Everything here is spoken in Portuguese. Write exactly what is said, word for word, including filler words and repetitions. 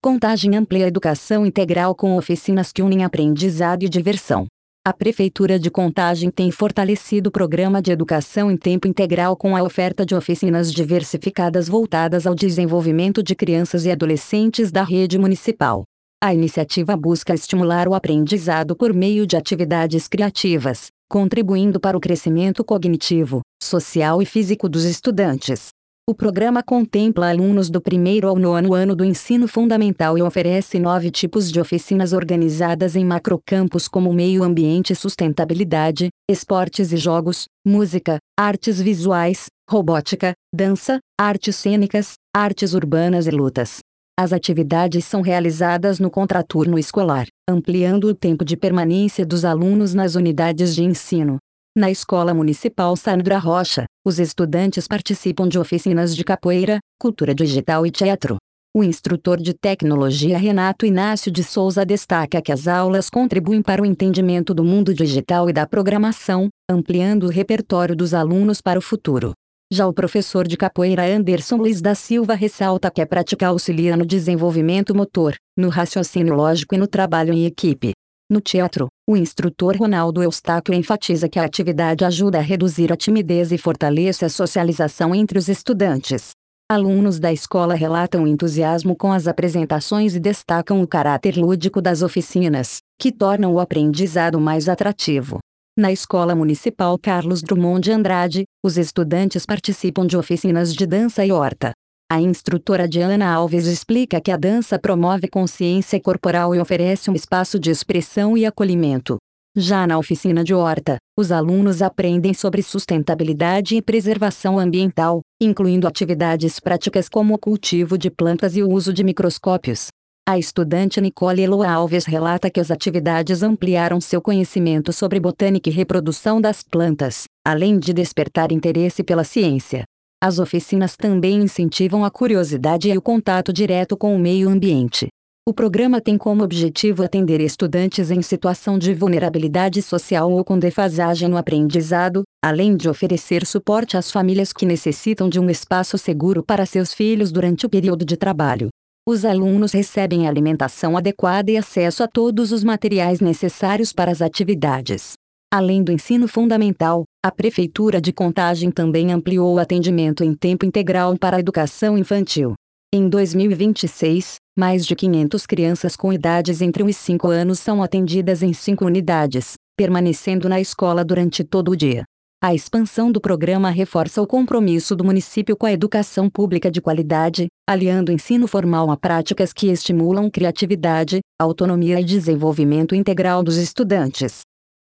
Contagem amplia a educação integral com oficinas que unem aprendizado e diversão. A Prefeitura de Contagem tem fortalecido o programa de educação em tempo integral com a oferta de oficinas diversificadas voltadas ao desenvolvimento de crianças e adolescentes da rede municipal. A iniciativa busca estimular o aprendizado por meio de atividades criativas, contribuindo para o crescimento cognitivo, social e físico dos estudantes. O programa contempla alunos do primeiro ao nono ano do ensino fundamental e oferece nove tipos de oficinas organizadas em macrocampos como meio ambiente e sustentabilidade, esportes e jogos, música, artes visuais, robótica, dança, artes cênicas, artes urbanas e lutas. As atividades são realizadas no contraturno escolar, ampliando o tempo de permanência dos alunos nas unidades de ensino. Na Escola Municipal Sandra Rocha, os estudantes participam de oficinas de capoeira, cultura digital e teatro. O instrutor de tecnologia Renato Inácio de Souza destaca que as aulas contribuem para o entendimento do mundo digital e da programação, ampliando o repertório dos alunos para o futuro. Já o professor de capoeira Anderson Luiz da Silva ressalta que a prática auxilia no desenvolvimento motor, no raciocínio lógico e no trabalho em equipe. No teatro, o instrutor Ronaldo Eustáquio enfatiza que a atividade ajuda a reduzir a timidez e fortalece a socialização entre os estudantes. Alunos da escola relatam entusiasmo com as apresentações e destacam o caráter lúdico das oficinas, que tornam o aprendizado mais atrativo. Na Escola Municipal Carlos Drummond de Andrade, os estudantes participam de oficinas de dança e horta. A instrutora Diana Alves explica que a dança promove consciência corporal e oferece um espaço de expressão e acolhimento. Já na oficina de horta, os alunos aprendem sobre sustentabilidade e preservação ambiental, incluindo atividades práticas como o cultivo de plantas e o uso de microscópios. A estudante Nicole Eloa Alves relata que as atividades ampliaram seu conhecimento sobre botânica e reprodução das plantas, além de despertar interesse pela ciência. As oficinas também incentivam a curiosidade e o contato direto com o meio ambiente. O programa tem como objetivo atender estudantes em situação de vulnerabilidade social ou com defasagem no aprendizado, além de oferecer suporte às famílias que necessitam de um espaço seguro para seus filhos durante o período de trabalho. Os alunos recebem alimentação adequada e acesso a todos os materiais necessários para as atividades. Além do ensino fundamental, a Prefeitura de Contagem também ampliou o atendimento em tempo integral para a educação infantil. Em dois mil e vinte e seis, mais de quinhentas crianças com idades entre um e cinco anos são atendidas em cinco unidades, permanecendo na escola durante todo o dia. A expansão do programa reforça o compromisso do município com a educação pública de qualidade, aliando o ensino formal a práticas que estimulam criatividade, autonomia e desenvolvimento integral dos estudantes.